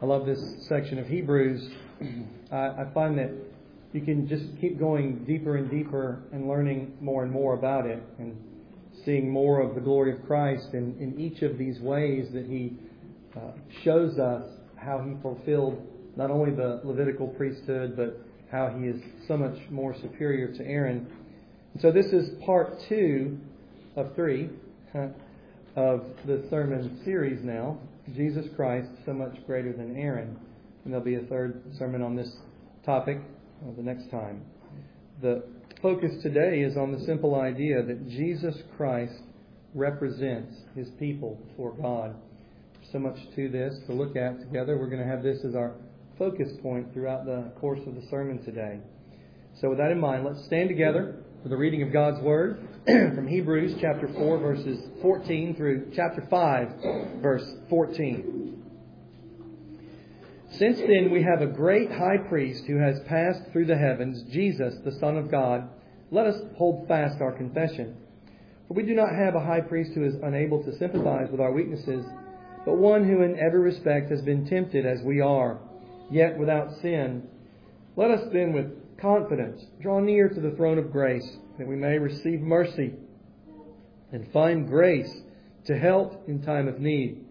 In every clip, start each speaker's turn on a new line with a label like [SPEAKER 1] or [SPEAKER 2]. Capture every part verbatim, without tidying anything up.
[SPEAKER 1] I love this section of Hebrews. I, I find that you can just keep going deeper and deeper and learning more and more about it and seeing more of the glory of Christ in, in each of these ways that He uh, shows us how He fulfilled not only the Levitical priesthood, but how He is so much more superior to Aaron. And so this is part two of three of the sermon series now, Jesus Christ, so much greater than Aaron. And there'll be a third sermon on this topic uh, the next time. The focus today is on the simple idea that Jesus Christ represents His people before God. So much to this to look at together. We're going to have this as our focus point throughout the course of the sermon today. So with that in mind, let's stand together for the reading of God's Word from Hebrews chapter four, verses fourteen through chapter five, verse fourteen. Since then we have a great high priest who has passed through the heavens, Jesus, the Son of God. Let us hold fast our confession. For we do not have a high priest who is unable to sympathize with our weaknesses, but one who in every respect has been tempted as we are, yet without sin. Let us then with confidence draw near to the throne of grace, that we may receive mercy and find grace to help in time of need.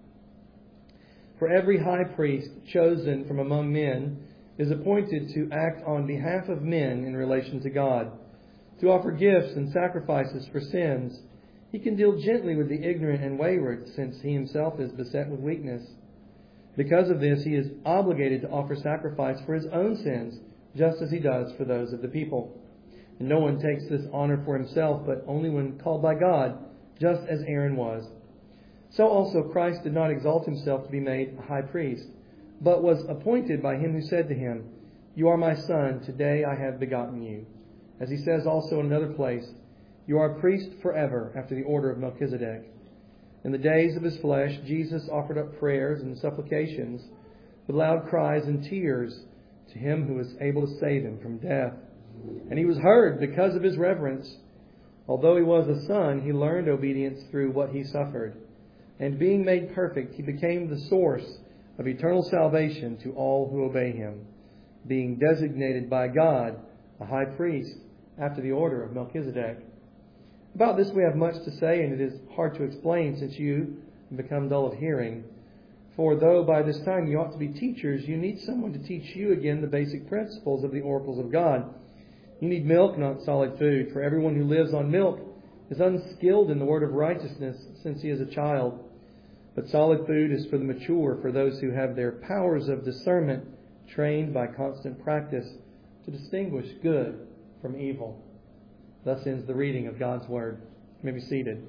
[SPEAKER 1] For every high priest chosen from among men is appointed to act on behalf of men in relation to God, to offer gifts and sacrifices for sins. He can deal gently with the ignorant and wayward, since He Himself is beset with weakness. Because of this, He is obligated to offer sacrifice for His own sins, just as He does for those of the people. And no one takes this honor for himself, but only when called by God, just as Aaron was. So also Christ did not exalt Himself to be made a high priest, but was appointed by Him who said to Him, "You are my Son, today I have begotten you." As He says also in another place, "You are a priest forever, after the order of Melchizedek." In the days of His flesh, Jesus offered up prayers and supplications with loud cries and tears to Him who was able to save Him from death. And He was heard because of His reverence. Although He was a Son, He learned obedience through what He suffered. And being made perfect, He became the source of eternal salvation to all who obey Him, being designated by God a high priest after the order of Melchizedek. About this we have much to say, and it is hard to explain since you have become dull of hearing. For though by this time you ought to be teachers, you need someone to teach you again the basic principles of the oracles of God. You need milk, not solid food, for everyone who lives on milk is unskilled in the word of righteousness, since he is a child. But solid food is for the mature, for those who have their powers of discernment trained by constant practice to distinguish good from evil. Thus ends the reading of God's Word. You may be seated.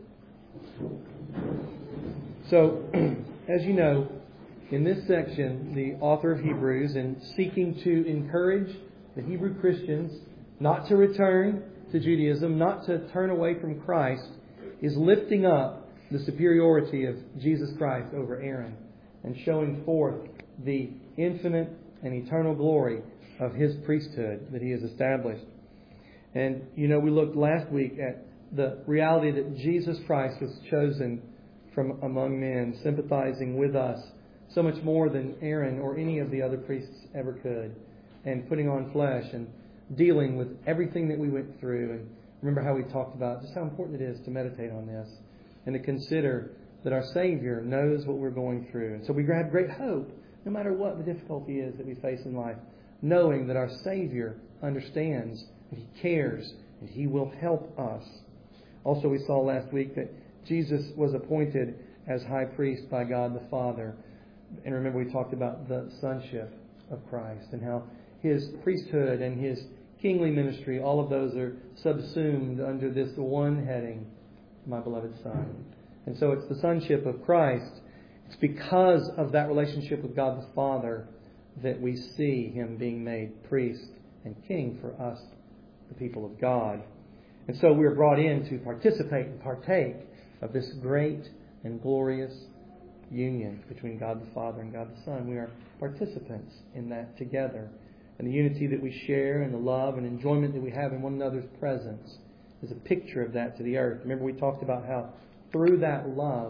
[SPEAKER 1] So, as you know, in this section, the author of Hebrews, in seeking to encourage the Hebrew Christians not to return to Judaism, not to turn away from Christ, is lifting up the superiority of Jesus Christ over Aaron and showing forth the infinite and eternal glory of His priesthood that He has established. And, you know, we looked last week at the reality that Jesus Christ was chosen from among men, sympathizing with us so much more than Aaron or any of the other priests ever could, and putting on flesh and dealing with everything that we went through. And remember how we talked about just how important it is to meditate on this and to consider that our Savior knows what we're going through. And so we have great hope, no matter what the difficulty is that we face in life, knowing that our Savior understands, and He cares, and He will help us. Also, we saw last week that Jesus was appointed as high priest by God the Father. And remember, we talked about the sonship of Christ and how His priesthood and His kingly ministry, all of those are subsumed under this one heading, my beloved Son. And so it's the sonship of Christ. It's because of that relationship with God the Father that we see Him being made priest and king for us, the people of God. And so we're brought in to participate and partake of this great and glorious union between God the Father and God the Son. We are participants in that together. And the unity that we share and the love and enjoyment that we have in one another's presence is a picture of that to the earth. Remember, we talked about how through that love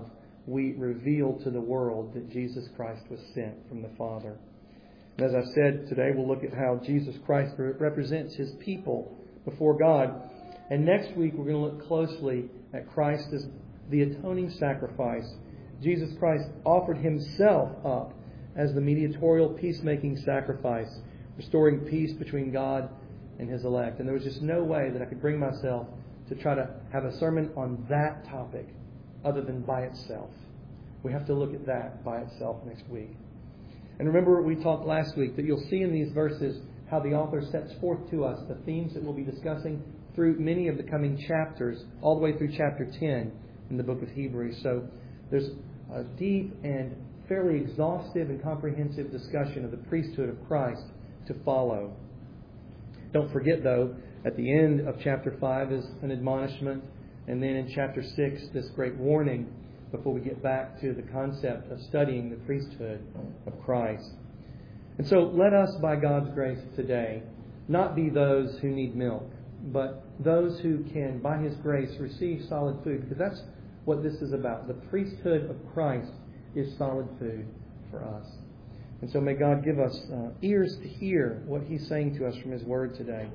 [SPEAKER 1] we reveal to the world that Jesus Christ was sent from the Father. And as I've said, today we'll look at how Jesus Christ represents His people before God. And next week we're going to look closely at Christ as the atoning sacrifice. Jesus Christ offered Himself up as the mediatorial peacemaking sacrifice, restoring peace between God and His elect. And there was just no way that I could bring myself to try to have a sermon on that topic other than by itself. We have to look at that by itself next week. And remember, we talked last week that you'll see in these verses how the author sets forth to us the themes that we'll be discussing through many of the coming chapters, all the way through chapter ten in the book of Hebrews. So there's a deep and fairly exhaustive and comprehensive discussion of the priesthood of Christ to follow. Don't forget, though, at the end of chapter five is an admonishment, and then in chapter six, this great warning before we get back to the concept of studying the priesthood of Christ. And so let us, by God's grace today, not be those who need milk, but those who can, by His grace, receive solid food, because that's what this is about. The priesthood of Christ is solid food for us. And so may God give us uh, ears to hear what He's saying to us from His Word today.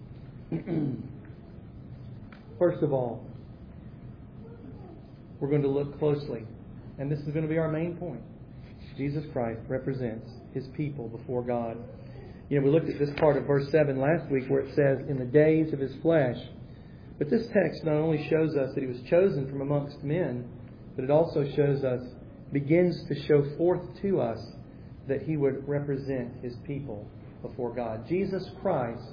[SPEAKER 1] First of all, we're going to look closely, and this is going to be our main point. Jesus Christ represents His people before God. You know, we looked at this part of verse seven last week where it says, in the days of His flesh. But this text not only shows us that He was chosen from amongst men, but it also shows us, begins to show forth to us that He would represent His people before God. Jesus Christ,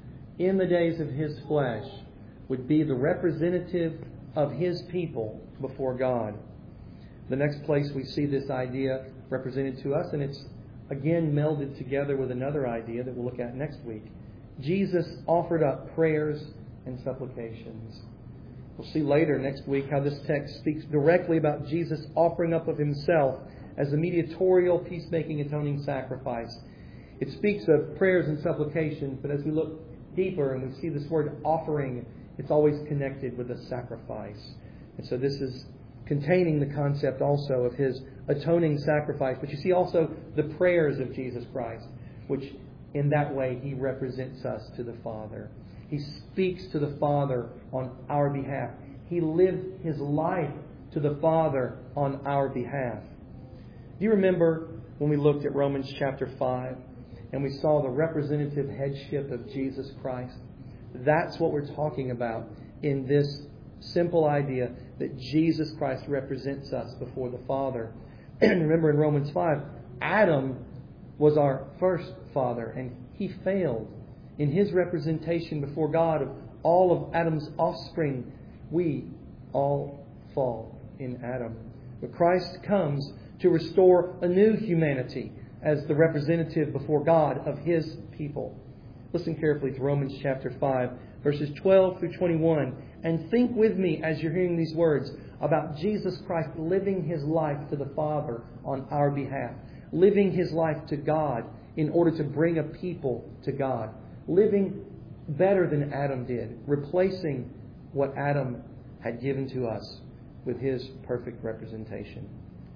[SPEAKER 1] in the days of His flesh, would be the representative of His people before God. The next place we see this idea represented to us, and it's again melded together with another idea that we'll look at next week. Jesus offered up prayers and supplications. We'll see later next week how this text speaks directly about Jesus offering up of Himself as a mediatorial, peacemaking, atoning sacrifice. It speaks of prayers and supplications, but as we look deeper and we see this word offering, it's always connected with a sacrifice. And so this is containing the concept also of His atoning sacrifice. But you see also the prayers of Jesus Christ, which in that way He represents us to the Father. He speaks to the Father on our behalf. He lived His life to the Father on our behalf. Do you remember when we looked at Romans chapter five and we saw the representative headship of Jesus Christ? That's what we're talking about in this simple idea that Jesus Christ represents us before the Father. And remember in Romans five, Adam was our first father, and he failed in his representation before God of all of Adam's offspring. We all fall in Adam. But Christ comes to restore a new humanity as the representative before God of His people. Listen carefully to Romans chapter five, verses twelve through twenty-one. And think with me as you're hearing these words about Jesus Christ living His life to the Father on our behalf. Living His life to God in order to bring a people to God. Living better than Adam did. Replacing what Adam had given to us with His perfect representation.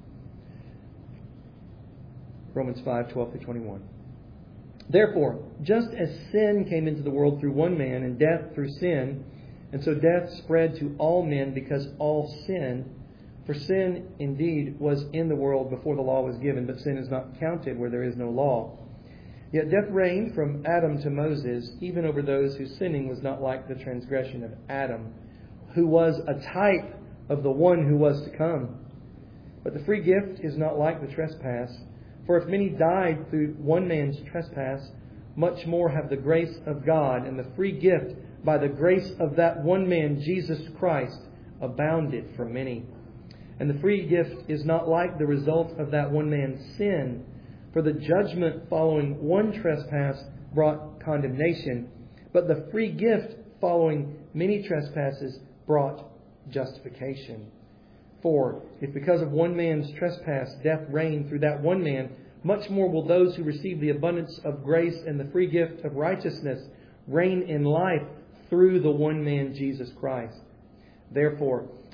[SPEAKER 1] Romans five, twelve through twenty-one. Therefore, just as sin came into the world through one man, and death through sin, and so death spread to all men because all sinned. For sin indeed was in the world before the law was given, but sin is not counted where there is no law. Yet death reigned from Adam to Moses, even over those whose sinning was not like the transgression of Adam, who was a type of the one who was to come. But the free gift is not like the trespass. For if many died through one man's trespass, much more have the grace of God and the free gift by the grace of that one man, Jesus Christ, abounded for many. And the free gift is not like the result of that one man's sin. For the judgment following one trespass brought condemnation, but the free gift following many trespasses brought justification. For if because of one man's trespass death reigned through that one man, much more will those who receive the abundance of grace and the free gift of righteousness reign in life through the one man, Jesus Christ. Therefore,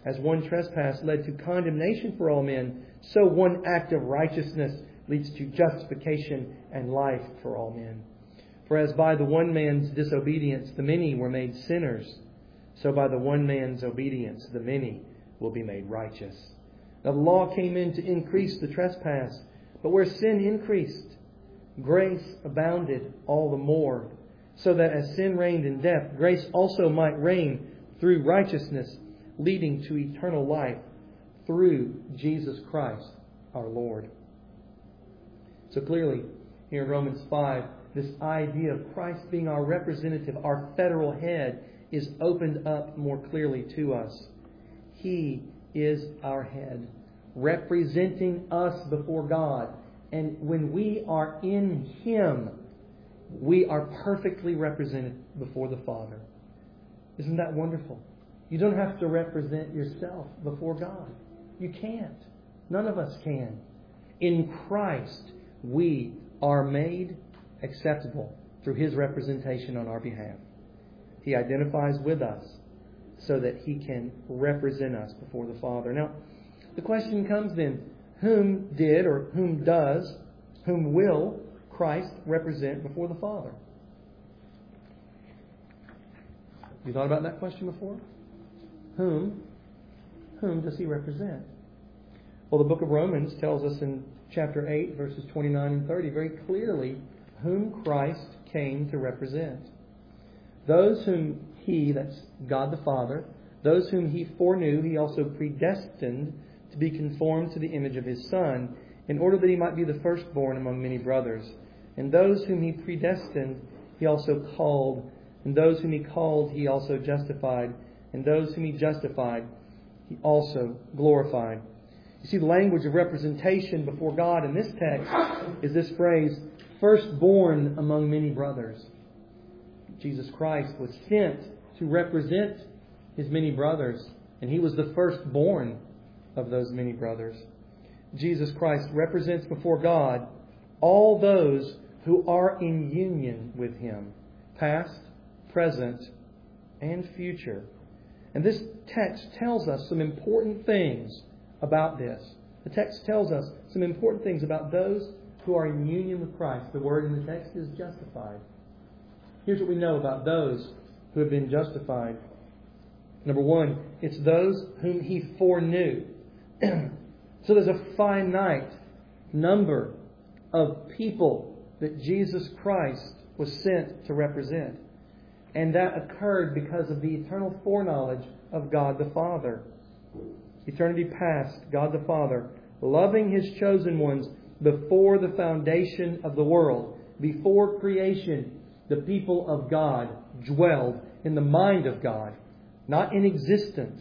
[SPEAKER 1] As one trespass led to condemnation for all men, so one act of righteousness leads to justification and life for all men. For as by the one man's disobedience the many were made sinners, so by the one man's obedience the many will be made righteous. Now the law came in to increase the trespass, but where sin increased, grace abounded all the more, so that as sin reigned in death, grace also might reign through righteousness, leading to eternal life through Jesus Christ our Lord. So clearly, here in Romans five, this idea of Christ being our representative, our federal head, is opened up more clearly to us. He is our head, representing us before God. And when we are in Him, we are perfectly represented before the Father. Isn't that wonderful? You don't have to represent yourself before God. You can't. None of us can. In Christ, we are made acceptable through His representation on our behalf. He identifies with us so that He can represent us before the Father. Now, the question comes then, whom did or whom does, whom will Christ represent before the Father? You thought about that question before? Whom? Whom does He represent? Well, the book of Romans tells us in chapter eight, verses twenty-nine and thirty, very clearly whom Christ came to represent. Those whom He, that's God the Father, those whom He foreknew, He also predestined to be conformed to the image of His Son, in order that He might be the firstborn among many brothers. And those whom He predestined, He also called. And those whom He called, He also justified. And those whom He justified, He also glorified. You see, the language of representation before God in this text is this phrase, firstborn among many brothers. Jesus Christ was sent to represent His many brothers, and He was the firstborn of those many brothers. Jesus Christ represents before God all those who are in union with Him, past, present, and future. And this text tells us some important things about this. The text tells us some important things about those who are in union with Christ. The word in the text is justified. Here's what we know about those who have been justified. Number one, it's those whom He foreknew. So there's a finite number of people that Jesus Christ was sent to represent. And that occurred because of the eternal foreknowledge of God the Father. Eternity past, God the Father, loving His chosen ones before the foundation of the world, before creation, the people of God dwelled in the mind of God, not in existence,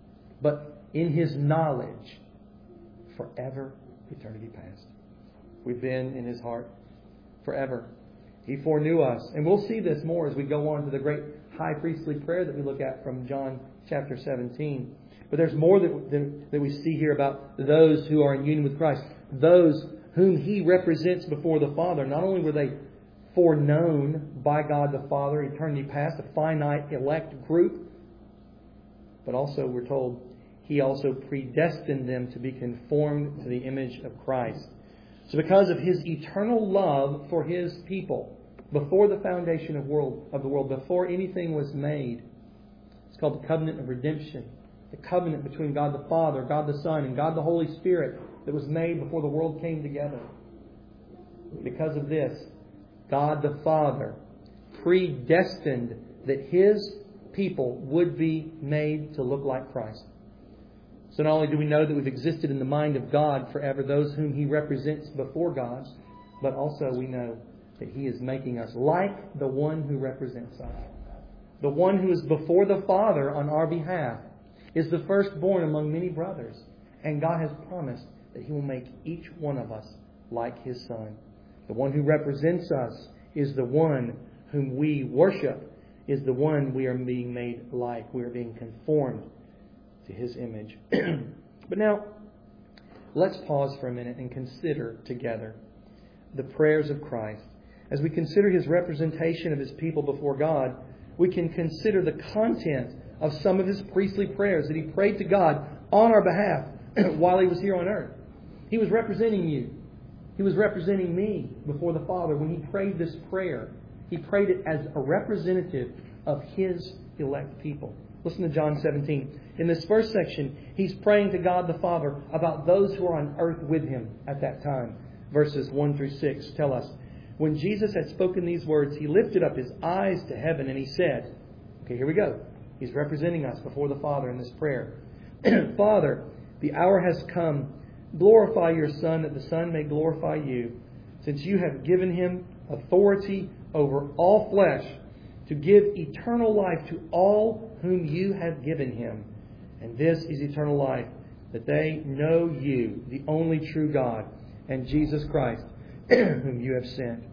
[SPEAKER 1] but in His knowledge, forever, eternity past. We've been in His heart forever. He foreknew us. And we'll see this more as we go on to the great high priestly prayer that we look at from John chapter seventeen. But there's more that, that, that we see here about those who are in union with Christ. Those whom He represents before the Father. Not only were they foreknown by God the Father, eternity past, a finite elect group, but also we're told He also predestined them to be conformed to the image of Christ. So because of His eternal love for His people, before the foundation of world of the world, before anything was made, it's called the covenant of redemption. The covenant between God the Father, God the Son, and God the Holy Spirit that was made before the world came together. Because of this, God the Father predestined that His people would be made to look like Christ. So not only do we know that we've existed in the mind of God forever, those whom He represents before God, but also we know that He is making us like the one who represents us. The one who is before the Father on our behalf is the firstborn among many brothers. And God has promised that He will make each one of us like His Son. The one who represents us is the one whom we worship, is the one we are being made like. We are being conformed to His image. But now, let's pause for a minute and consider together the prayers of Christ. As we consider His representation of His people before God, we can consider the content of some of His priestly prayers that He prayed to God on our behalf while He was here on earth. He was representing you. He was representing me before the Father when He prayed this prayer. He prayed it as a representative of His elect people. Listen to John seventeen. In this first section, He's praying to God the Father about those who are on earth with Him at that time. Verses one through six tell us, when Jesus had spoken these words, He lifted up His eyes to heaven and He said, okay, here we go. He's representing us before the Father in this prayer. Father, the hour has come. Glorify your Son, that the Son may glorify you, since you have given Him authority over all flesh, to give eternal life to all whom you have given Him. And this is eternal life, that they know you, the only true God, and Jesus Christ, whom you have sent.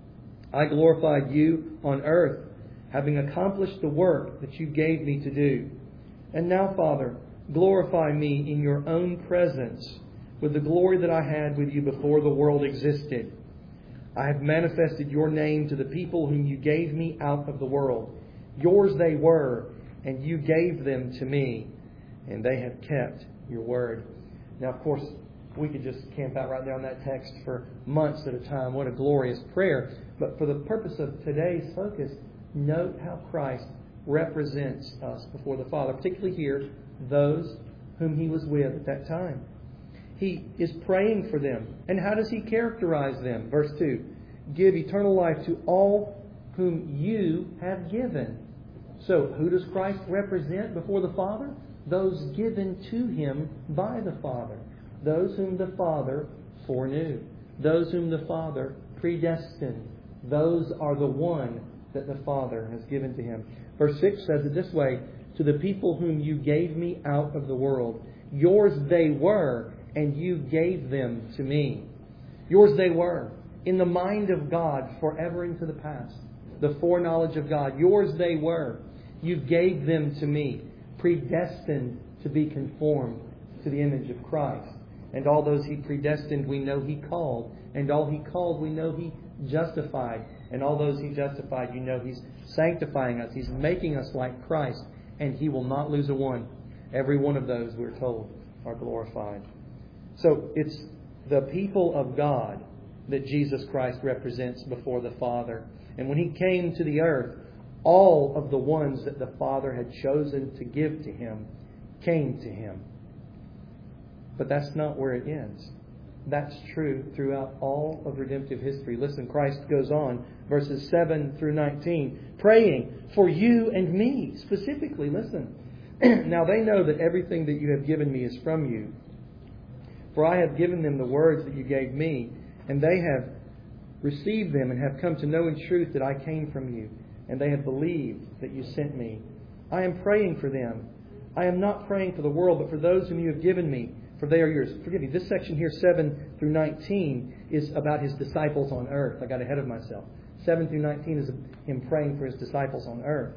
[SPEAKER 1] I glorified you on earth, having accomplished the work that you gave me to do. And now, Father, glorify me in your own presence with the glory that I had with you before the world existed. I have manifested your name to the people whom you gave me out of the world. Yours they were, and you gave them to me, and they have kept your word. Now, of course, we could just camp out right there on that text for months at a time. What a glorious prayer. But for the purpose of today's focus, note how Christ represents us before the Father, particularly here, those whom He was with at that time. He is praying for them. And how does He characterize them? Verse two, give eternal life to all whom you have given. So, who does Christ represent before the Father? Those given to Him by the Father. Those whom the Father foreknew. Those whom the Father predestined. Those are the one that the Father has given to Him. Verse six says it this way, to the people whom you gave me out of the world. Yours they were, and you gave them to me. Yours they were, in the mind of God forever into the past. The foreknowledge of God. Yours they were. You gave them to me, predestined to be conformed to the image of Christ. And all those He predestined, we know He called. And all He called, we know He justified. And all those He justified, you know He's sanctifying us. He's making us like Christ. And He will not lose a one. Every one of those, we're told, are glorified. So it's the people of God that Jesus Christ represents before the Father. And when He came to the earth, all of the ones that the Father had chosen to give to Him came to Him. But that's not where it ends. That's true throughout all of redemptive history. Listen, Christ goes on, verses seven through nineteen, praying for you and me. Specifically, listen. Now they know that everything that you have given me is from you. For I have given them the words that you gave me, and they have received them and have come to know in truth that I came from you, and they have believed that you sent me. I am praying for them. I am not praying for the world, but for those whom you have given me, for they are yours. Forgive me, this section here, seven through nineteen, is about His disciples on earth. I got ahead of myself. seven through nineteen is Him praying for His disciples on earth.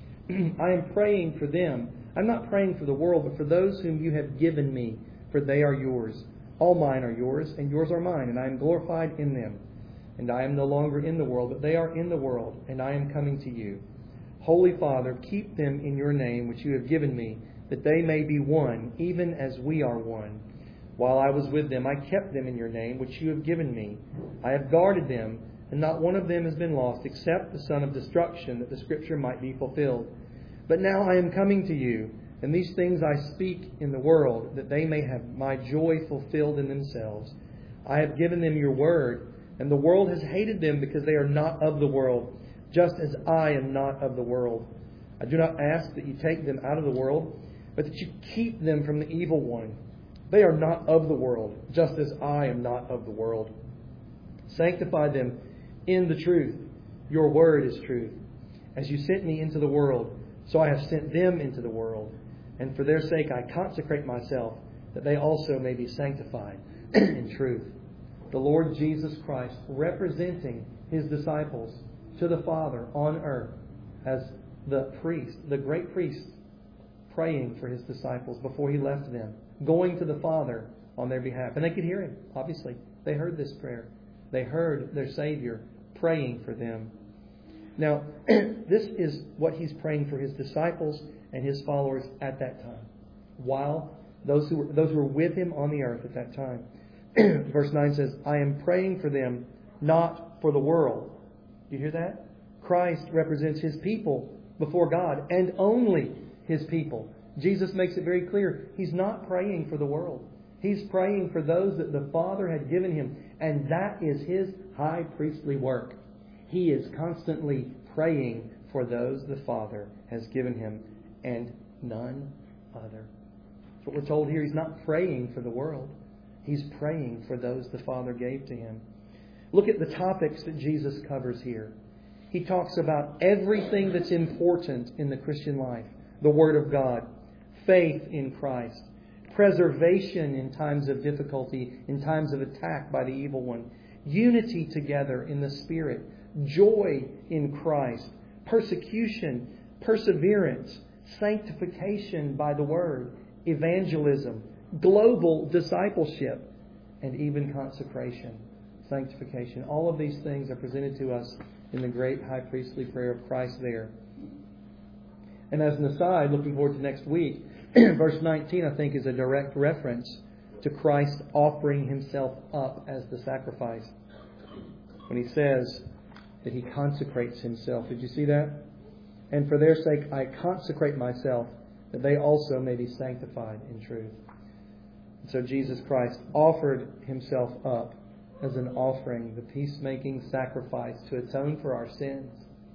[SPEAKER 1] I am praying for them. I'm not praying for the world, but for those whom you have given me, for they are yours. All mine are yours, and yours are mine, and I am glorified in them. And I am no longer in the world, but they are in the world, and I am coming to you. Holy Father, keep them in your name, which you have given me, that they may be one, even as we are one. While I was with them, I kept them in your name, which you have given me. I have guarded them, and not one of them has been lost, except the son of destruction, that the Scripture might be fulfilled. But now I am coming to you, and these things I speak in the world, that they may have my joy fulfilled in themselves. I have given them your word, and the world has hated them because they are not of the world, just as I am not of the world. I do not ask that you take them out of the world, but that you keep them from the evil one. They are not of the world, just as I am not of the world. Sanctify them in the truth. Your word is truth. As you sent me into the world, so I have sent them into the world. And for their sake I consecrate myself, that they also may be sanctified in truth. The Lord Jesus Christ, representing His disciples to the Father on earth as the priest, the great priest, praying for His disciples before He left them, going to the Father on their behalf. And they could hear Him, obviously. They heard this prayer. They heard their Savior praying for them. Now, this is what He's praying for His disciples and His followers at that time, while those who were, those who were with Him on the earth at that time. Verse nine says, I am praying for them, not for the world. Do you hear that? Christ represents His people before God, and only His people. Jesus makes it very clear. He's not praying for the world. He's praying for those that the Father had given Him. And that is His high priestly work. He is constantly praying for those the Father has given Him, and none other. That's what we're told here. He's not praying for the world. He's praying for those the Father gave to Him. Look at the topics that Jesus covers here. He talks about everything that's important in the Christian life. The Word of God, faith in Christ, preservation in times of difficulty, in times of attack by the evil one, unity together in the Spirit, joy in Christ, persecution, perseverance, sanctification by the Word, evangelism, global discipleship, and even consecration, sanctification. All of these things are presented to us in the great high priestly prayer of Christ there. And as an aside, looking forward to next week, verse nineteen, I think, is a direct reference to Christ offering Himself up as the sacrifice. When He says that He consecrates Himself. Did you see that? And for their sake I consecrate myself, that they also may be sanctified in truth. And so Jesus Christ offered Himself up as an offering, the peacemaking sacrifice to atone for our sins.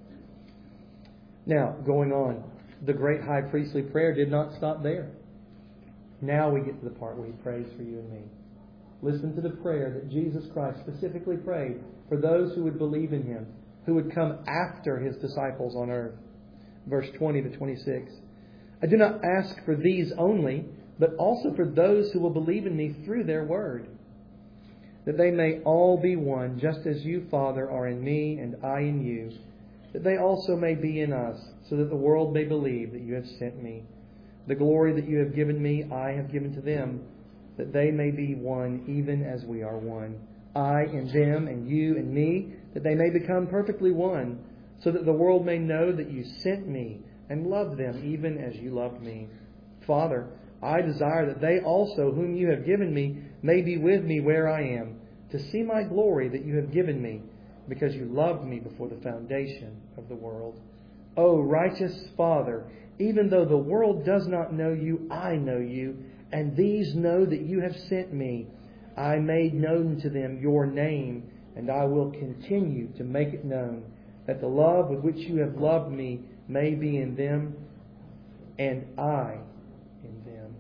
[SPEAKER 1] Now, going on, the great high priestly prayer did not stop there. Now we get to the part where He prays for you and me. Listen to the prayer that Jesus Christ specifically prayed for those who would believe in Him, who would come after His disciples on earth. Verse twenty to twenty-six. I do not ask for these only, but also for those who will believe in Me through their word, that they may all be one, just as You, Father, are in Me and I in You, that they also may be in us, so that the world may believe that You have sent Me. The glory that You have given Me, I have given to them, that they may be one, even as We are one. I in them, and You in Me, that they may become perfectly one, so that the world may know that You sent Me and loved them, even as You loved Me. Father, I desire that they also, whom You have given Me, may be with Me where I am, to see My glory that You have given Me, because You loved Me before the foundation of the world. O righteous Father, even though the world does not know You, I know You, and these know that You have sent Me. I made known to them Your name, and I will continue to make it known, that the love with which You have loved Me may be in them, and I in them.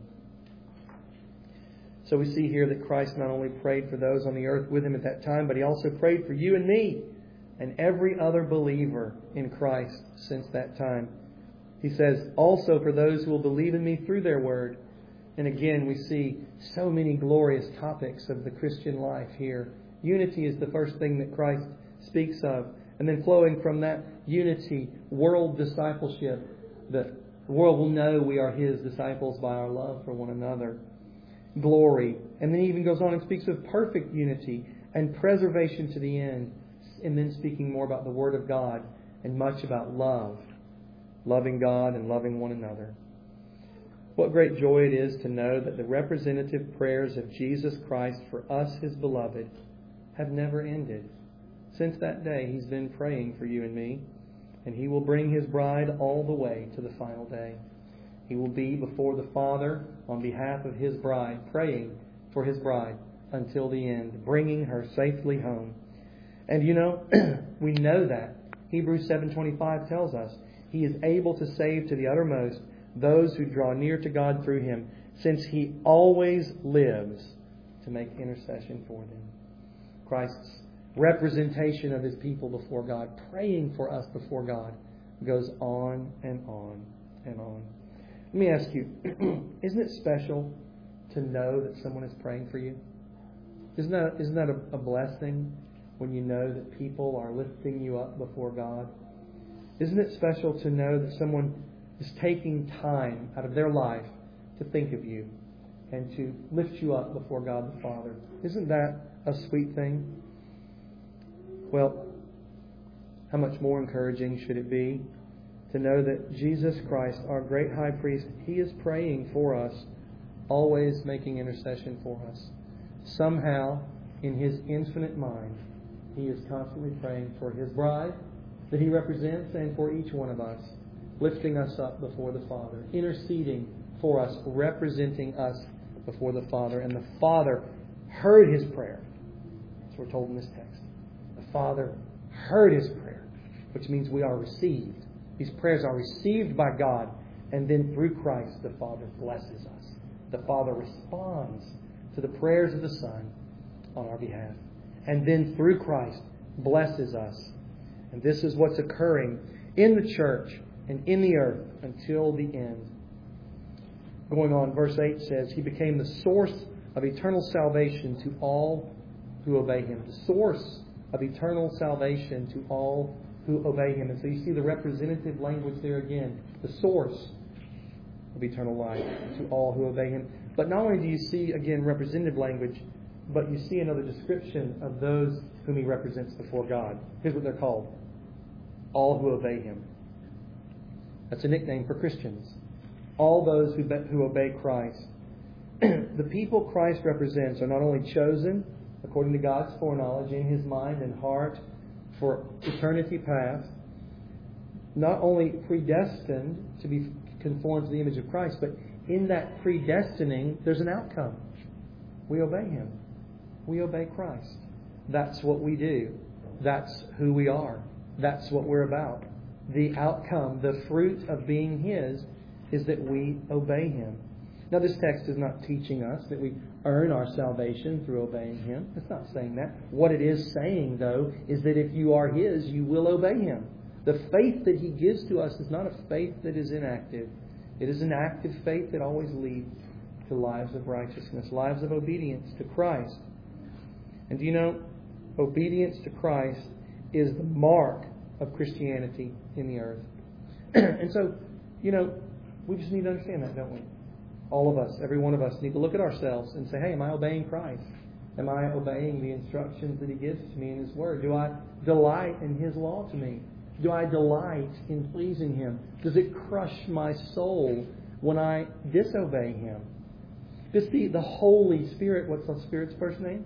[SPEAKER 1] So we see here that Christ not only prayed for those on the earth with Him at that time, but He also prayed for you and me and every other believer in Christ since that time. He says, also for those who will believe in Me through their word. And again, we see so many glorious topics of the Christian life here. Unity is the first thing that Christ speaks of. And then flowing from that unity, world discipleship, the world will know we are His disciples by our love for one another. Glory. And then He even goes on and speaks of perfect unity and preservation to the end. And then speaking more about the Word of God and much about love. Loving God and loving one another. What great joy it is to know that the representative prayers of Jesus Christ for us, His beloved, have never ended. Since that day, He's been praying for you and me, and He will bring His bride all the way to the final day. He will be before the Father on behalf of His bride, praying for His bride until the end, bringing her safely home. And you know, we know that. Hebrews seven twenty-five tells us He is able to save to the uttermost those who draw near to God through Him, since He always lives to make intercession for them. Christ's representation of His people before God, praying for us before God, goes on and on and on. Let me ask you, isn't it special to know that someone is praying for you? Isn't that, isn't that a, a blessing when you know that people are lifting you up before God? Isn't it special to know that someone is taking time out of their life to think of you and to lift you up before God the Father? Isn't that a sweet thing? Well, how much more encouraging should it be to know that Jesus Christ, our great high priest, He is praying for us, always making intercession for us. Somehow, in His infinite mind, He is constantly praying for His bride that He represents and for each one of us, lifting us up before the Father, interceding for us, representing us before the Father. And the Father heard His prayer. That's what we're told in this text. The Father heard His prayer, which means we are received. These prayers are received by God, and then through Christ the Father blesses us. The Father responds to the prayers of the Son on our behalf, and then through Christ blesses us. And this is what's occurring in the church and in the earth until the end. Going on, verse eight says, He became the source of eternal salvation to all who obey Him. The source of eternal salvation to all who obey Him. And so you see the representative language there again. The source of eternal life to all who obey Him. But not only do you see, again, representative language, but you see another description of those whom He represents before God. Here's what they're called. All who obey Him. That's a nickname for Christians. All those who, be, who obey Christ. The people Christ represents are not only chosen according to God's foreknowledge in His mind and heart for eternity past, not only predestined to be conformed to the image of Christ, but in that predestining, there's an outcome. We obey Him. We obey Christ. That's what we do. That's who we are. That's what we're about. The outcome, the fruit of being His, is that we obey Him. Now, this text is not teaching us that we earn our salvation through obeying Him. It's not saying that. What it is saying, though, is that if you are His, you will obey Him. The faith that He gives to us is not a faith that is inactive. It is an active faith that always leads to lives of righteousness, lives of obedience to Christ. And do you know, obedience to Christ is the mark of Christianity in the earth. And so, you know, we just need to understand that, don't we? All of us, every one of us, need to look at ourselves and say, hey, am I obeying Christ? Am I obeying the instructions that He gives to me in His Word? Do I delight in His law to me? Do I delight in pleasing Him? Does it crush my soul when I disobey Him? Because the, the Holy Spirit, what's the Spirit's first name?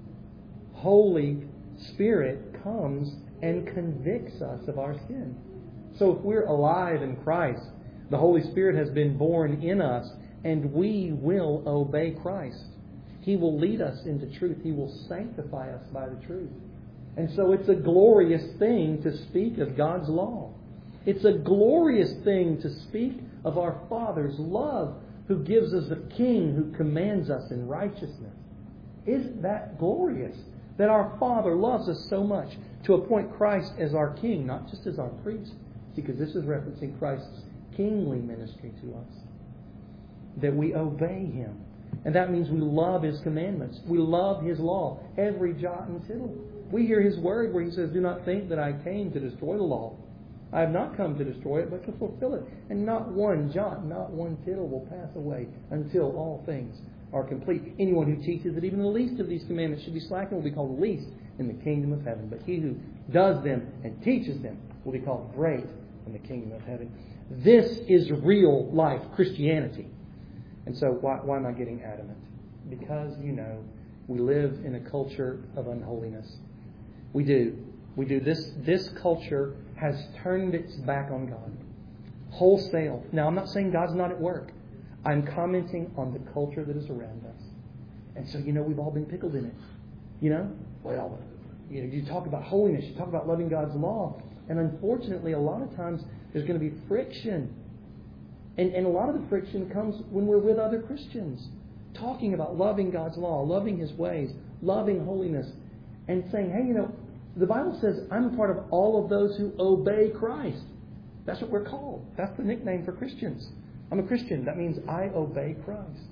[SPEAKER 1] Holy Spirit comes and convicts us of our sin. So if we're alive in Christ, the Holy Spirit has been born in us, and we will obey Christ. He will lead us into truth. He will sanctify us by the truth. And so it's a glorious thing to speak of God's law. It's a glorious thing to speak of our Father's love, who gives us a King who commands us in righteousness. Isn't that glorious? That our Father loves us so much to appoint Christ as our King, not just as our priest. Because this is referencing Christ's kingly ministry to us. That we obey Him. And that means we love His commandments. We love His law, every jot and tittle. We hear His word where He says, do not think that I came to destroy the law. I have not come to destroy it, but to fulfill it. And not one jot, not one tittle will pass away until all things are complete. Anyone who teaches that even the least of these commandments should be slackened will be called the least in the kingdom of heaven. But he who does them and teaches them will be called great in the kingdom of heaven. This is real life Christianity. And so why, why am I getting adamant? Because, you know, we live in a culture of unholiness. We do. We do. This, this culture has turned its back on God. Wholesale. Now, I'm not saying God's not at work. I'm commenting on the culture that is around us. And so, you know, we've all been pickled in it. You know? Well, you know, you talk about holiness. You talk about loving God's law. And unfortunately, a lot of times there's going to be friction. And, and a lot of the friction comes when we're with other Christians. Talking about loving God's law, loving His ways, loving holiness. And saying, hey, you know, the Bible says I'm a part of all of those who obey Christ. That's what we're called. That's the nickname for Christians. I'm a Christian. That means I obey Christ.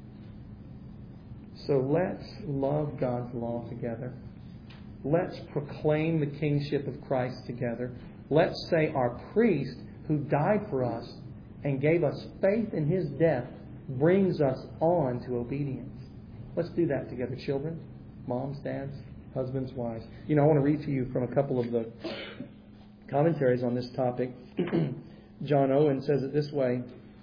[SPEAKER 1] So let's love God's law together. Let's proclaim the kingship of Christ together. Let's say our priest who died for us and gave us faith in His death brings us on to obedience. Let's do that together, children, moms, dads, husbands, wives. You know, I want to read to you from a couple of the commentaries on this topic. John Owen says it this way.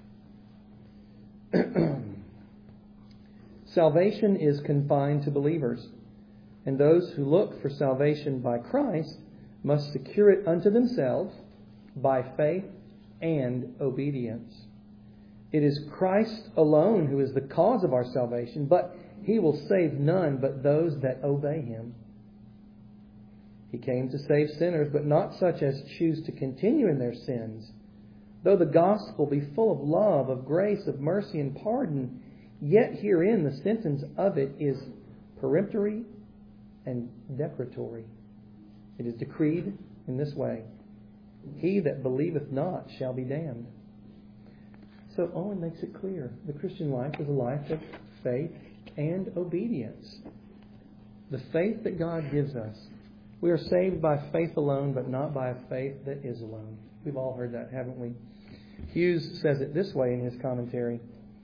[SPEAKER 1] Salvation is confined to believers, and those who look for salvation by Christ must secure it unto themselves by faith and obedience. It is Christ alone who is the cause of our salvation, but He will save none but those that obey Him. He came to save sinners, but not such as choose to continue in their sins. Though the gospel be full of love, of grace, of mercy, and pardon, yet herein the sentence of it is peremptory and decretatory. It is decreed in this way: he that believeth not shall be damned. So Owen makes it clear. The Christian life is a life of faith and obedience. The faith that God gives us. We are saved by faith alone, but not by a faith that is alone. We've all heard that, haven't we? Hughes says it this way in his commentary.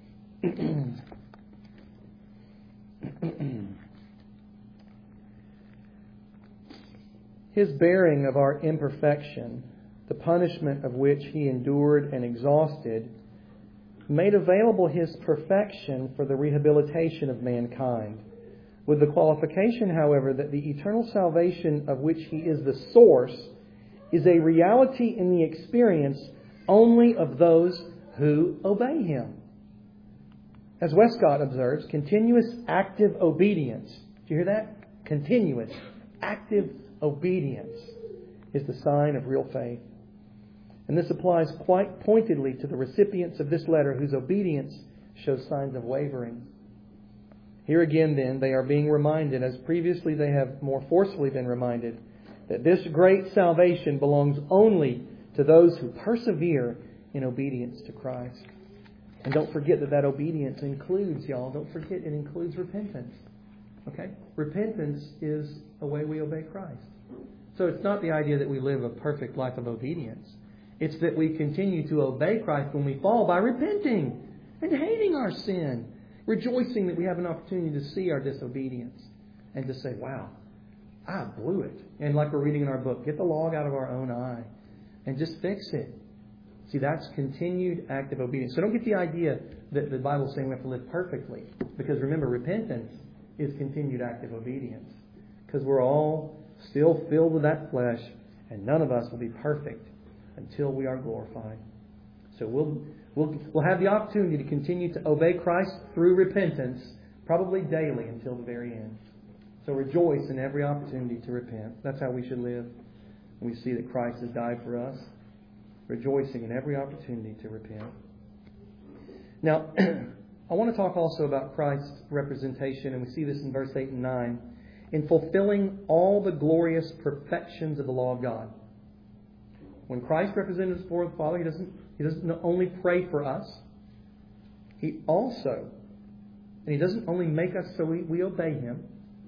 [SPEAKER 1] His bearing of our imperfection, the punishment of which He endured and exhausted, made available His perfection for the rehabilitation of mankind, with the qualification, however, that the eternal salvation of which He is the source is a reality in the experience only of those who obey Him. As Westcott observes, continuous active obedience, do you hear that? Continuous active obedience is the sign of real faith. And this applies quite pointedly to the recipients of this letter whose obedience shows signs of wavering. Here again, then, they are being reminded, as previously they have more forcefully been reminded, that this great salvation belongs only to those who persevere in obedience to Christ. And don't forget that that obedience includes, y'all, don't forget it includes repentance. Okay? Repentance is a way we obey Christ. So it's not the idea that we live a perfect life of obedience. It's that we continue to obey Christ when we fall by repenting and hating our sin, rejoicing that we have an opportunity to see our disobedience and to say, wow, I blew it. And like we're reading in our book, get the log out of our own eye and just fix it. See, that's continued active obedience. So don't get the idea that the Bible is saying we have to live perfectly. Because remember, repentance is continued active obedience. Because we're all still filled with that flesh, and none of us will be perfect until we are glorified. So we'll we'll we'll have the opportunity to continue to obey Christ through repentance, probably daily until the very end. So rejoice in every opportunity to repent. That's how we should live. We see that Christ has died for us. Rejoicing in every opportunity to repent. Now, I want to talk also about Christ's representation, and we see this in verse eight and nine, in fulfilling all the glorious perfections of the law of God. When Christ represented us before the Father, He doesn't, he doesn't only pray for us, He also, and He doesn't only make us so we, we obey Him,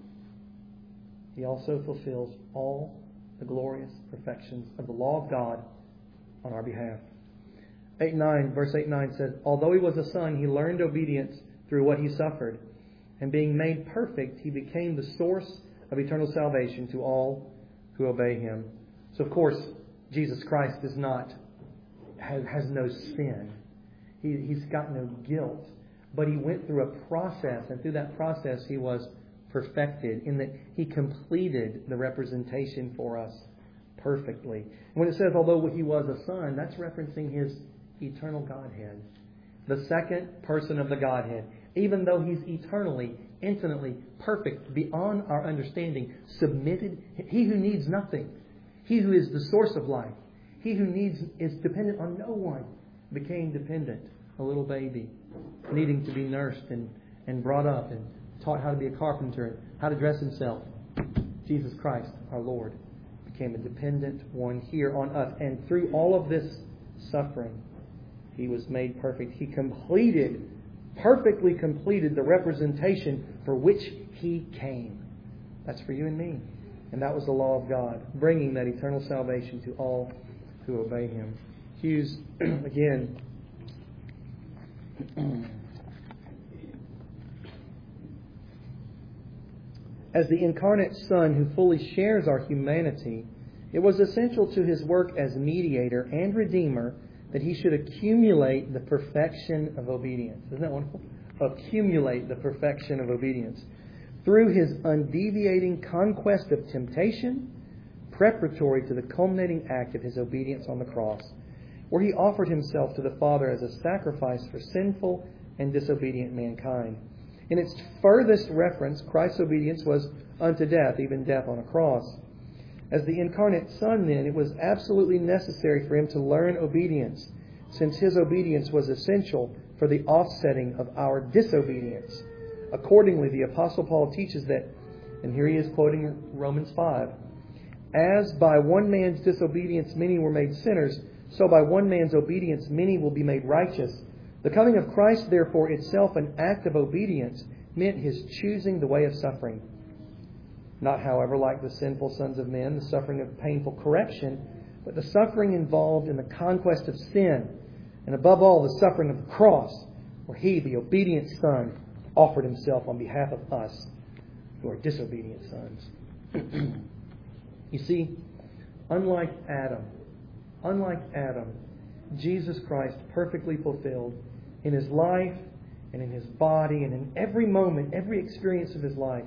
[SPEAKER 1] He also fulfills all the glorious perfections of the law of God on our behalf. eight nine, verse eight and nine says, although He was a son, He learned obedience through what He suffered. And being made perfect, He became the source of eternal salvation to all who obey Him. So, of course, Jesus Christ is not, has, has no sin. He, he's got no guilt. But He went through a process, and through that process He was perfected, in that He completed the representation for us perfectly. And when it says, although He was a son, that's referencing His eternal Godhead. The second person of the Godhead. Even though He's eternally, infinitely perfect, beyond our understanding, submitted. He who needs nothing. He who is the source of life. He who needs is dependent on no one. Became dependent. A little baby. Needing to be nursed and, and brought up and taught how to be a carpenter and how to dress himself. Jesus Christ, our Lord, became a dependent one here on us. And through all of this suffering, He was made perfect. He completed, perfectly completed the representation for which He came. That's for you and me. And that was the law of God, bringing that eternal salvation to all who obey Him. Hughes, again, as the incarnate Son who fully shares our humanity, it was essential to His work as mediator and redeemer that He should accumulate the perfection of obedience. Isn't that wonderful? Accumulate the perfection of obedience. Through His undeviating conquest of temptation, preparatory to the culminating act of His obedience on the cross, where He offered Himself to the Father as a sacrifice for sinful and disobedient mankind. In its furthest reference, Christ's obedience was unto death, even death on a cross. As the incarnate Son, then, it was absolutely necessary for Him to learn obedience, since His obedience was essential for the offsetting of our disobedience. Accordingly, the Apostle Paul teaches that, and here he is quoting Romans five, as by one man's disobedience many were made sinners, so by one man's obedience many will be made righteous. The coming of Christ, therefore, itself an act of obedience, meant His choosing the way of suffering. Not, however, like the sinful sons of men, the suffering of painful correction, but the suffering involved in the conquest of sin, and above all, the suffering of the cross, where He, the obedient Son, offered Himself on behalf of us, who are disobedient sons. You see, unlike Adam, unlike Adam, Jesus Christ perfectly fulfilled in His life and in His body and in every moment, every experience of His life,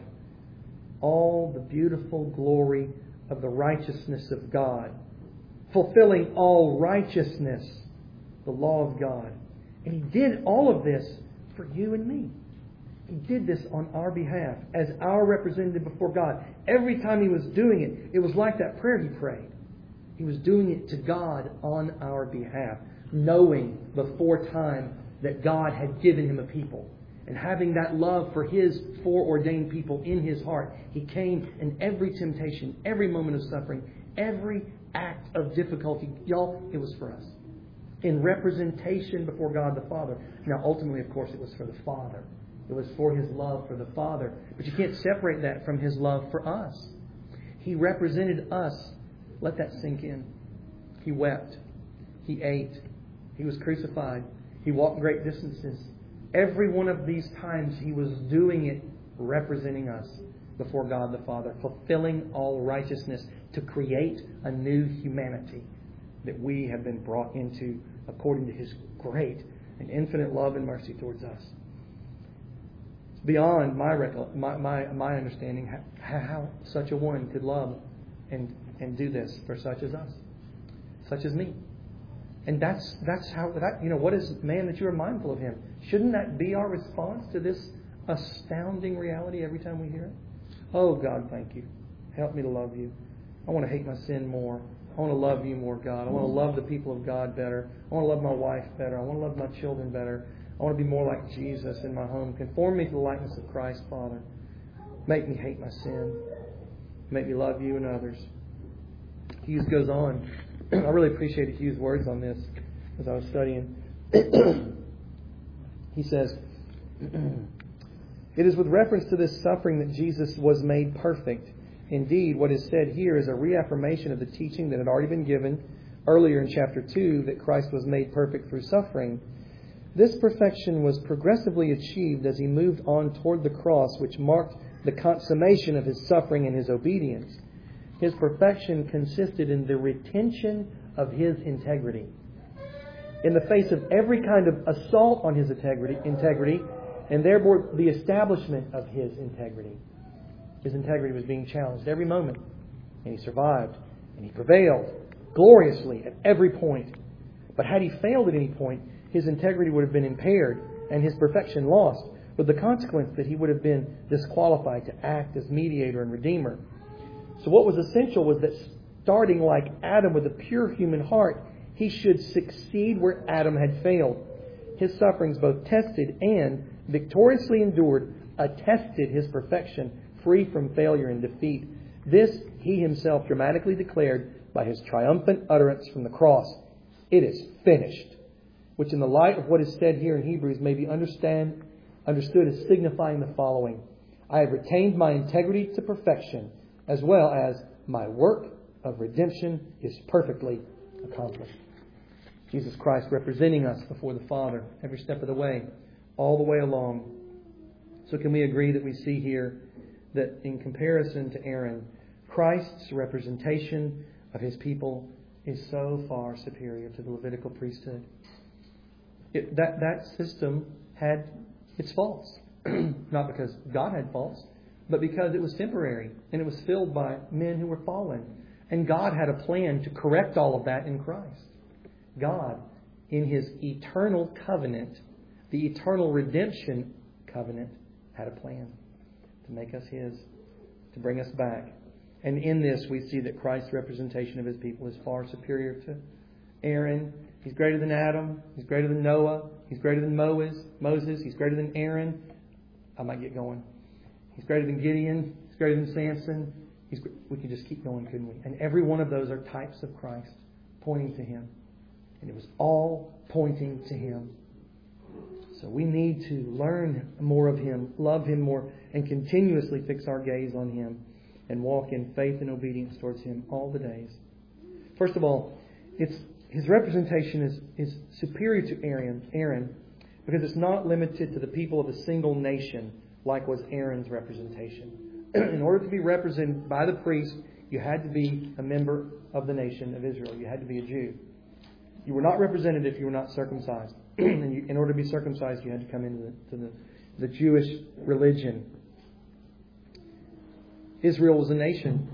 [SPEAKER 1] all the beautiful glory of the righteousness of God, fulfilling all righteousness, the law of God. And He did all of this for you and me. He did this on our behalf as our representative before God. Every time He was doing it, it was like that prayer He prayed. He was doing it to God on our behalf, knowing before time that God had given Him a people. And having that love for His foreordained people in His heart, He came in every temptation, every moment of suffering, every act of difficulty. Y'all, it was for us. In representation before God the Father. Now, ultimately, of course, it was for the Father. It was for His love for the Father. But you can't separate that from His love for us. He represented us. Let that sink in. He wept. He ate. He was crucified. He walked great distances. Every one of these times He was doing it representing us before God the Father, fulfilling all righteousness to create a new humanity that we have been brought into according to His great and infinite love and mercy towards us. It's beyond my my my, my understanding how, how such a one could love and and do this for such as us, such as me. And that's that's how that you know what is man that you are mindful of Him. Shouldn't that be our response to this astounding reality every time we hear it? Oh God, thank You. Help me to love You. I want to hate my sin more. I want to love You more, God. I want to love the people of God better. I want to love my wife better. I want to love my children better. I want to be more like Jesus in my home. Conform me to the likeness of Christ, Father. Make me hate my sin. Make me love You and others. Hughes goes on. I really appreciated Hughes' words on this as I was studying. He says, it is with reference to this suffering that Jesus was made perfect. Indeed, what is said here is a reaffirmation of the teaching that had already been given earlier in chapter two, that Christ was made perfect through suffering. This perfection was progressively achieved as He moved on toward the cross, which marked the consummation of His suffering and His obedience. His perfection consisted in the retention of His integrity. In the face of every kind of assault on His integrity, integrity, and therefore the establishment of His integrity. His integrity was being challenged every moment. And He survived. And He prevailed gloriously at every point. But had He failed at any point, His integrity would have been impaired and His perfection lost, with the consequence that He would have been disqualified to act as mediator and redeemer. So what was essential was that starting like Adam with a pure human heart, He should succeed where Adam had failed. His sufferings, both tested and victoriously endured, attested His perfection, free from failure and defeat. This He Himself dramatically declared by His triumphant utterance from the cross. It is finished. Which in the light of what is said here in Hebrews may be understand, understood as signifying the following. I have retained my integrity to perfection, as well as my work of redemption is perfectly accomplished. Jesus Christ representing us before the Father every step of the way, all the way along. So can we agree that we see here that in comparison to Aaron, Christ's representation of His people is so far superior to the Levitical priesthood. It, that, that system had its faults. Not because God had faults, but because it was temporary and it was filled by men who were fallen. And God had a plan to correct all of that in Christ. God, in His eternal covenant, the eternal redemption covenant, had a plan to make us His, to bring us back. And in this we see that Christ's representation of His people is far superior to Aaron. He's greater than Adam. He's greater than Noah. He's greater than Moses. Moses. He's greater than Aaron. I might get going. He's greater than Gideon. He's greater than Samson. He's, we could just keep going, couldn't we? And every one of those are types of Christ, pointing to Him. And it was all pointing to Him. So we need to learn more of Him, love Him more, and continuously fix our gaze on Him and walk in faith and obedience towards Him all the days. First of all, it's His representation is, is superior to Aaron, Aaron because it's not limited to the people of a single nation like was Aaron's representation. In order to be represented by the priest, you had to be a member of the nation of Israel. You had to be a Jew. You were not represented if you were not circumcised. And you, in order to be circumcised, you had to come into the, to the, the Jewish religion. Israel was a nation.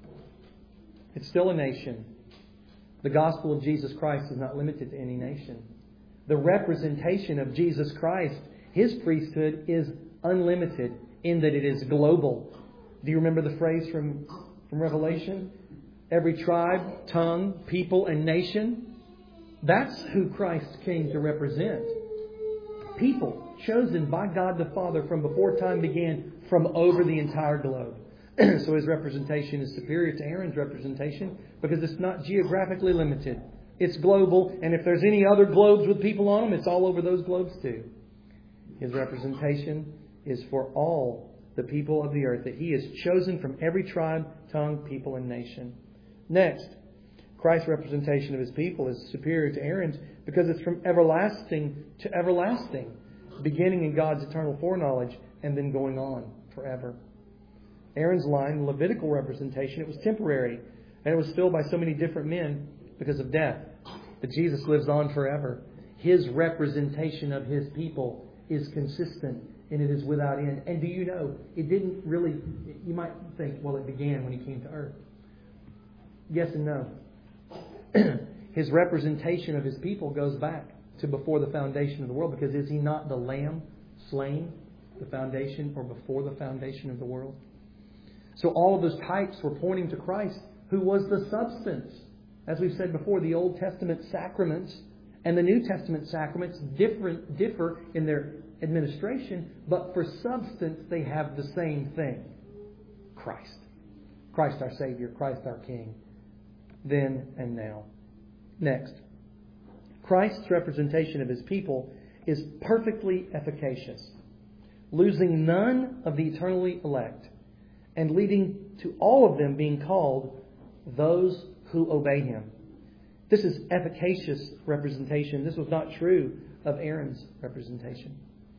[SPEAKER 1] It's still a nation. The gospel of Jesus Christ is not limited to any nation. The representation of Jesus Christ, His priesthood, is unlimited in that it is global. Do you remember the phrase from, from Revelation? Every tribe, tongue, people, and nation. That's who Christ came to represent. People chosen by God the Father from before time began from over the entire globe. So His representation is superior to Aaron's representation because it's not geographically limited. It's global, and if there's any other globes with people on them, it's all over those globes too. His representation is for all the people of the earth, that He is chosen from every tribe, tongue, people, and nation. Next, Christ's representation of His people is superior to Aaron's because it's from everlasting to everlasting, beginning in God's eternal foreknowledge and then going on forever. Aaron's line, the Levitical representation, it was temporary and it was filled by so many different men because of death. But Jesus lives on forever. His representation of His people is consistent and it is without end. And do you know, it didn't really, you might think, well, it began when He came to earth. Yes and no. His representation of His people goes back to before the foundation of the world, because is He not the Lamb slain, the foundation or before the foundation of the world? So all of those types were pointing to Christ, who was the substance. As we've said before, the Old Testament sacraments and the New Testament sacraments different, differ in their administration, but for substance they have the same thing. Christ. Christ our Savior, Christ our King, then and now. Next, Christ's representation of His people is perfectly efficacious, losing none of the eternally elect, and leading to all of them being called those who obey Him. This is efficacious representation. This was not true of Aaron's representation.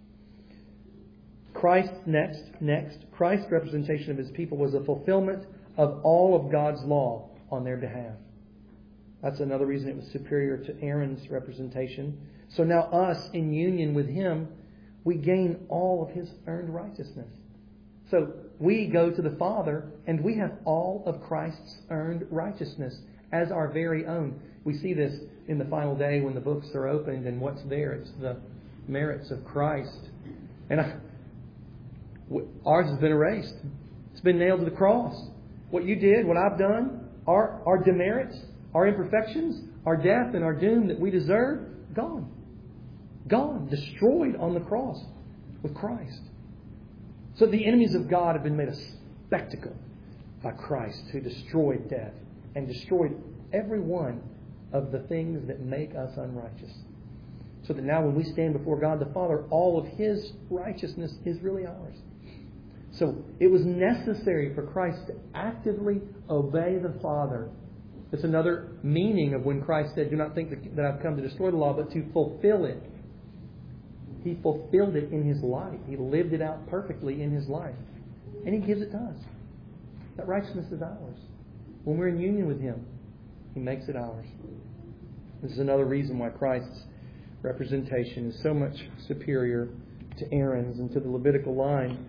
[SPEAKER 1] Christ next, next, Christ's representation of His people was a fulfillment of all of God's law on their behalf. That's another reason it was superior to Aaron's representation. So now us, in union with Him, we gain all of His earned righteousness. So we go to the Father and we have all of Christ's earned righteousness as our very own. We see this in the final day when the books are opened, and what's there? It's the merits of Christ. And I, ours has been erased. It's been nailed to the cross. What you did, what I've done, our, our demerits, our imperfections, our death and our doom that we deserve, gone. Gone. Destroyed on the cross with Christ. So the enemies of God have been made a spectacle by Christ, who destroyed death and destroyed every one of the things that make us unrighteous. So that now when we stand before God the Father, all of His righteousness is really ours. So it was necessary for Christ to actively obey the Father. It's another meaning of when Christ said, do not think that I've come to destroy the law, but to fulfill it. He fulfilled it in His life. He lived it out perfectly in His life. And He gives it to us. That righteousness is ours when we're in union with Him. He makes it ours. This is another reason why Christ's representation is so much superior to Aaron's and to the Levitical line.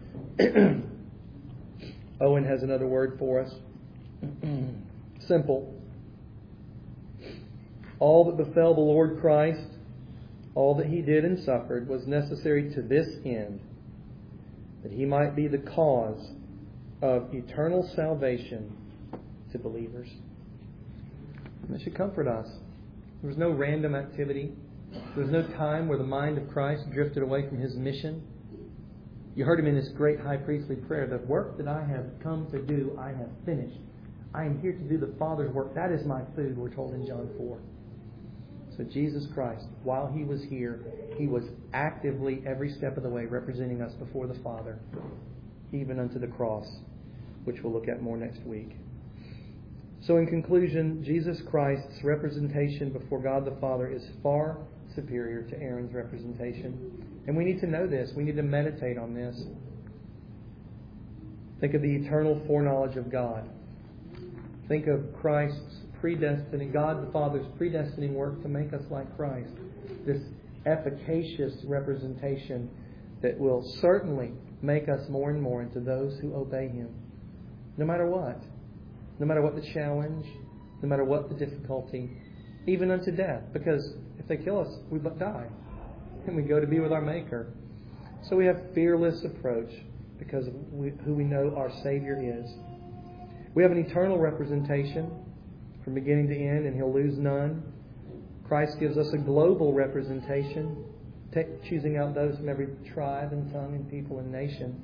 [SPEAKER 1] Owen has another word for us. Simple. All that befell the Lord Christ, all that He did and suffered, was necessary to this end, that He might be the cause of eternal salvation to believers. And it should comfort us. There was no random activity. There was no time where the mind of Christ drifted away from His mission. You heard Him in this great high priestly prayer. The work that I have come to do, I have finished. I am here to do the Father's work. That is my food, we're told in John four. So Jesus Christ, while He was here, He was actively, every step of the way, representing us before the Father, even unto the cross, which we'll look at more next week. So in conclusion, Jesus Christ's representation before God the Father is far superior to Aaron's representation. And we need to know this. We need to meditate on this. Think of the eternal foreknowledge of God. Think of Christ's predestining, God the Father's predestining work to make us like Christ. This efficacious representation that will certainly make us more and more into those who obey Him. No matter what. No matter what the challenge, no matter what the difficulty, even unto death. Because if they kill us, we but die. And we go to be with our Maker. So we have fearless approach because of who we know our Savior is. We have an eternal representation from beginning to end, and He'll lose none. Christ gives us a global representation, choosing out those from every tribe and tongue and people and nation.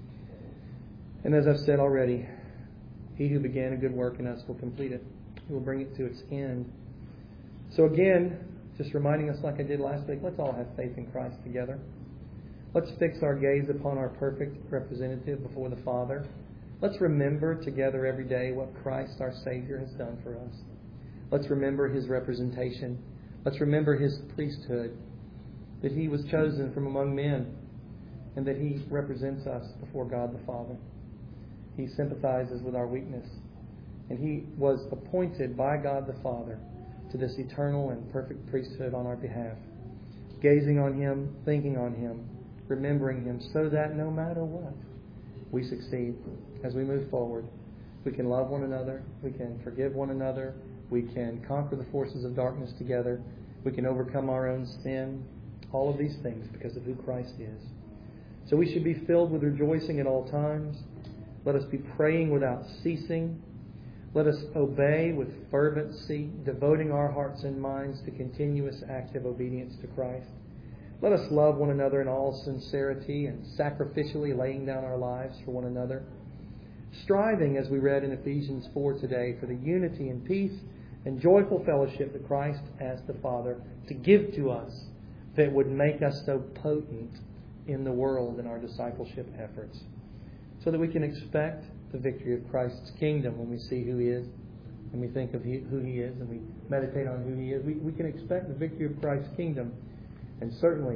[SPEAKER 1] And as I've said already, He who began a good work in us will complete it. He will bring it to its end. So again, just reminding us like I did last week, let's all have faith in Christ together. Let's fix our gaze upon our perfect representative before the Father. Let's remember together every day what Christ our Savior has done for us. Let's remember His representation. Let's remember His priesthood, that He was chosen from among men and that He represents us before God the Father. He sympathizes with our weakness, and He was appointed by God the Father to this eternal and perfect priesthood on our behalf. Gazing on Him, thinking on Him, remembering Him, so that no matter what, we succeed as we move forward. We can love one another. We can forgive one another. We can conquer the forces of darkness together. We can overcome our own sin. All of these things because of who Christ is. So we should be filled with rejoicing at all times. Let us be praying without ceasing. Let us obey with fervency, devoting our hearts and minds to continuous active obedience to Christ. Let us love one another in all sincerity and sacrificially laying down our lives for one another. Striving, as we read in Ephesians four today, for the unity and peace and joyful fellowship that Christ asked the Father to give to us that would make us so potent in the world in our discipleship efforts. So that we can expect the victory of Christ's kingdom when we see who He is, and we think of he, who He is, and we meditate on who He is. We, we can expect the victory of Christ's kingdom. And certainly,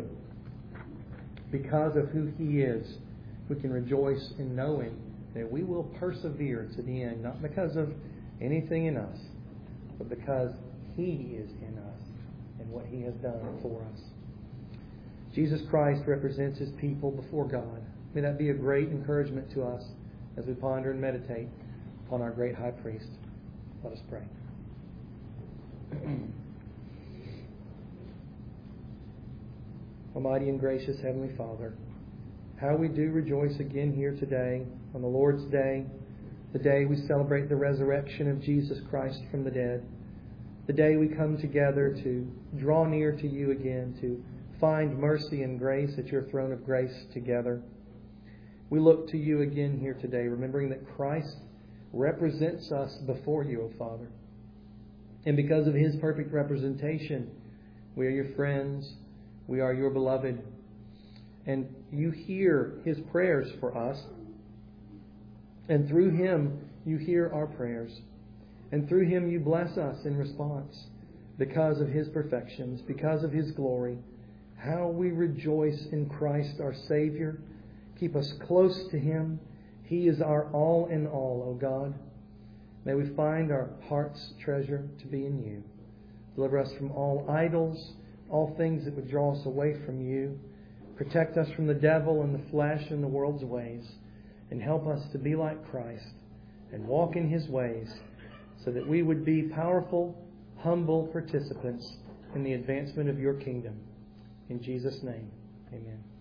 [SPEAKER 1] because of who He is, we can rejoice in knowing that we will persevere to the end, not because of anything in us, but because He is in us and what He has done for us. Jesus Christ represents His people before God. May that be a great encouragement to us as we ponder and meditate upon our great high priest. Let us pray. Almighty and gracious Heavenly Father, how we do rejoice again here today on the Lord's Day, the day we celebrate the resurrection of Jesus Christ from the dead, the day we come together to draw near to You again, to find mercy and grace at Your throne of grace together. We look to You again here today, remembering that Christ represents us before You, O Father. And because of His perfect representation, we are Your friends, we are Your beloved, and You hear His prayers for us, and through Him You hear our prayers, and through Him You bless us in response because of His perfections, because of His glory. How we rejoice in Christ our Savior. Keep us close to Him. He is our all in all, O God. May we find our heart's treasure to be in You. Deliver us from all idols, all things that would draw us away from You. Protect us from the devil and the flesh and the world's ways. And help us to be like Christ and walk in His ways so that we would be powerful, humble participants in the advancement of Your kingdom. In Jesus' name, amen.